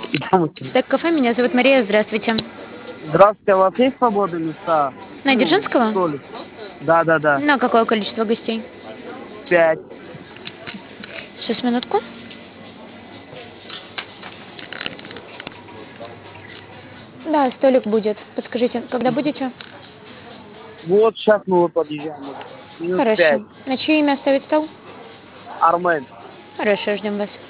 Стек кафе, меня зовут Мария, здравствуйте. Здравствуйте, у вас есть свободные места? На Дзержинского? Столик. Да. На какое количество гостей? 5. Сейчас, минутку. Да, столик будет. Подскажите, когда будете? Вот сейчас мы вот подъезжаем уже. Минут Хорошо. 5. На чье имя оставить стол? Армен. Хорошо, ждем вас.